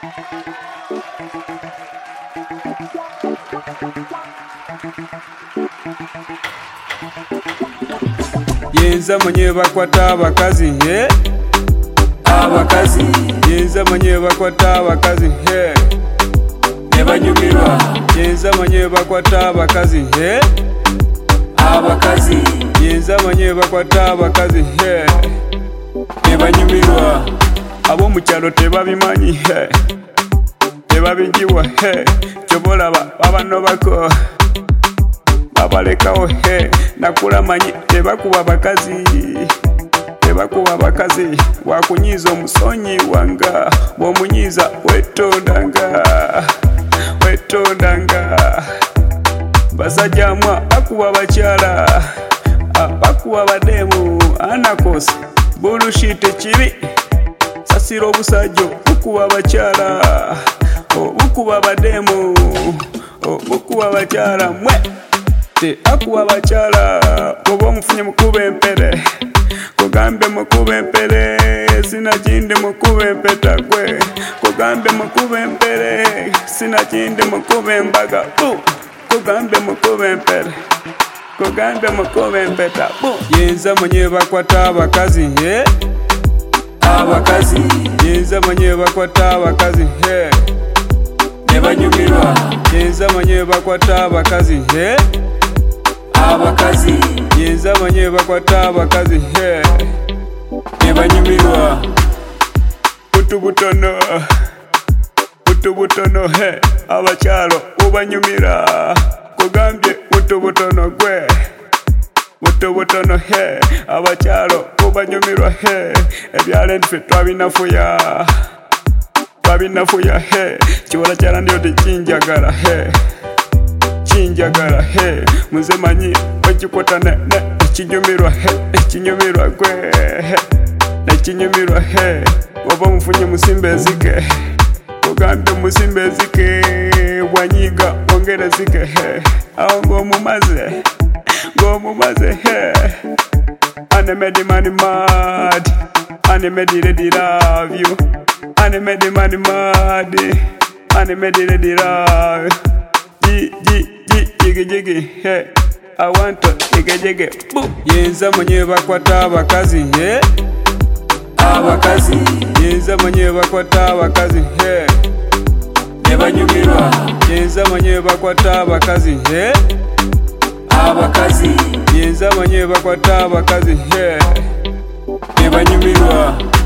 Yenza mwenye bakwata abakazi he abakazi Yenza mwenye bakwata abakazi he nebanyumirwa Yenza mwenye bakwata abakazi he abakazi Yenza mwenye bakwata abakazi he nebanyumirwa abo mu kyalo tebabimanyi he tebabijiwa he kyobolaba babanobako babalekawo he nakula manyi tebakuba bakazi wakunyiza omusonyi wanga bw'omunyiza wetondanga basajjamwa bakuba bakyala bakuba bademu anakosi bulushite kibi sasira obusajjo bukuba bakyala bukuba bademu bukuba bakyala mwe akuwa bakyala oba omufunye mukuba empere kugambe mukuba empere sinakindi mukuba empeta gwe kugambe mukuba empere sinakindi mukuba embaga kugambe mukuba empere kugambe mukuba empeta Yenza mwenye bakwata abakazi he abakazi Yenza mwenye bakwata abakazi he nebanyumirwa Yenza mwenye bakwata abakazi he abakazi Yenza mwenye bakwata abakazi he nebanyumirwa butono he abakyalo ubanyumira kugambye butono gwe butono he abakyalo ubanyumirwa he ebyalo ndife twabinafuya he kibola kyala ndiyo tekinjagala he muze manyi okikota ekinyumirwa he ekinyumirwa gwe ekinyumirwa he oba mufunye musimba ezike kugambe musimba ezike bwanyiga ongera ezike he awo ng'omumaze he Anne made the money mad Anne made the lady love you Anne made the money mad Anne made the lady love jiggy hey I want to jiggy Yenza mwenye bakwata abakazi he abakazi Yenza mwenye bakwata abakazi he nebanyumirwa Yenza mwenye bakwata abakazi he abakazi Yenza mwenye bakwata abakazi he nebanyumirwa